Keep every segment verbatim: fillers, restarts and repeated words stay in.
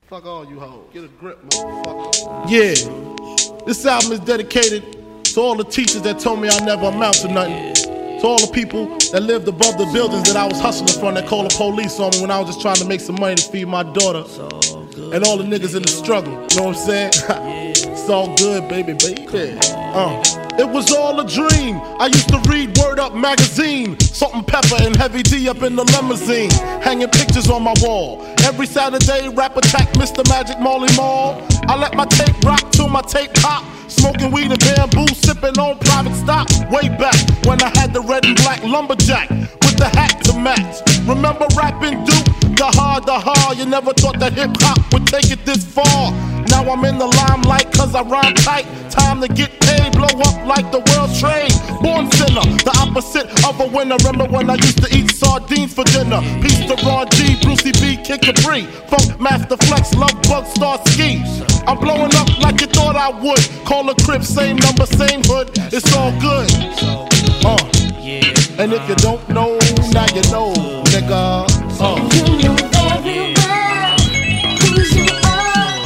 Fuck all you hoes. Get a grip, motherfucker. Yeah. This album is dedicated to all the teachers that told me I never amount to nothing. To all the people that lived above the buildings that I was hustling from that called the police on me when I was just trying to make some money to feed my daughter. And all the niggas in the struggle. You know what I'm saying? It's all good, baby, baby. Uh. It was all a dream. I used to read Word Up magazine, Salt and Pepper and Heavy D up in the limousine, hanging pictures on my wall. Every Saturday, Rap Attack, Mister Magic, Marley Marl. I let my tape rock till my tape pop. Smoking weed and bamboo, sipping on private stock. Way back when I had the red and black lumberjack with the hat to match. Remember rapping Duke? The hard, the hard. You never thought that hip hop would take it this far. Now I'm in the limelight cause I rhyme tight. Time to get paid, blow up like the world trade. Born sinner, the opposite of a winner. Remember when I used to eat sardines for dinner? Peace to Ron G, Brucey B, Kid Capri, Funk Master Flex, Love Bug, Star Ski. I'm blowing up like you thought I would. Call a crib, same number, same hood. It's all good. Uh. And if you don't know, now you know, nigga. Uh. You know very well who you are.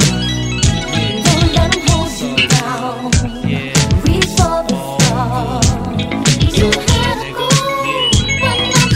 Don't let them hold you down. Reach for the stars. You had a goal, but not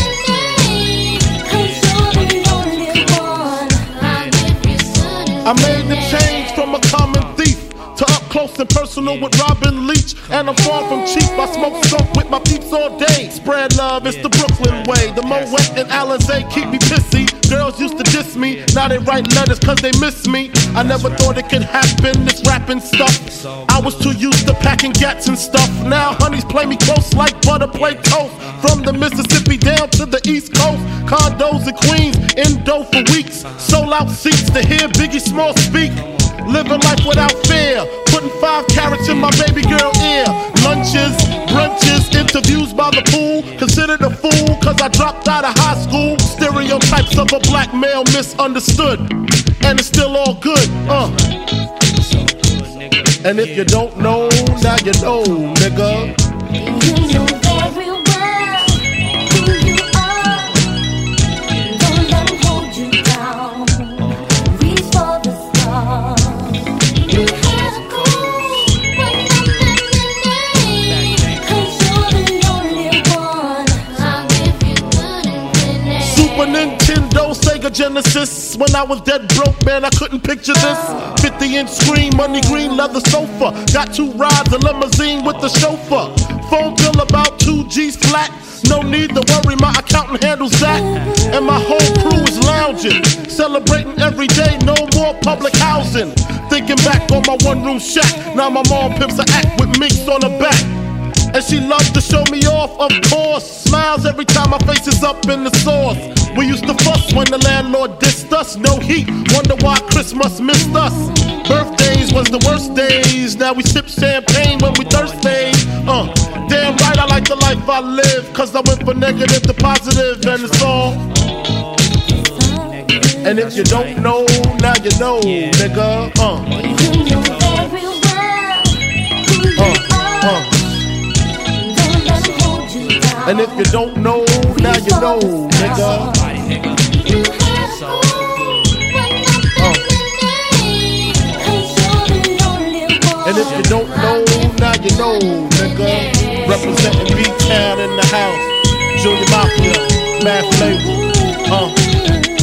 seventy. Cause you're the only one. I'll give you certain. I made the change from a common thief to up close and personal with Robin Leach. And I'm far from cheap, I smoke skunk with my peeps all day. Spread love, it's the Brooklyn way. The Moet and Alizé keep me pissy. Girls used to diss me, now they write letters cause they miss me. I never thought it could happen, this rapping stuff. I was too used to packing gats and stuff. Now honeys play me close like butter play toast. From the Mississippi down to the East Coast. Condos in Queens, in dough for weeks. Sold out seats to hear Biggie Small speak. Living life without fear, putting five carats in my baby girl ear. Lunches, brunches, interviews by the pool. Considered a fool cause I dropped out of high school. Stereotypes of a black male misunderstood. And it's still all good, uh. And if you don't know, now you know, nigga. You know very well who you are. Don't let them hold you down. Reach for the stars. You had a goal, but nothing remained. Cause you're the only one. I'll give you good and winning. Super Nintendo, Sega Genesis. When I was dead broke, man, I couldn't picture this. fifty inch screen, money green, leather sofa. Got two rides, a limousine with the chauffeur. Phone bill about two G's flat. No need to worry, my accountant handles that. And my whole crew is lounging, celebrating every day, no more public housing. Thinking back on my one room shack. Now my mom pimps an act with minks on her back. And she loves to show me off, of course. Smiles every time my face is up in the sauce. We used to fuss when the landlord dissed us. No heat, wonder why Christmas missed us. Birthdays was the worst days. Now we sip champagne when we thirsty. Uh, damn right I like the life I live. Cause I went from negative to positive and it's all. And if you don't know, now you know, nigga. Uh, You know very well who you uh, are. uh. Don't let them hold you down. And if you don't know, now you know, nigga. You had a goal, but nothing remained. Cause you're the only one. And if you don't know, now you know, nigga. Representing B-Town in the house. Junior Mafia, Math Label. Uh.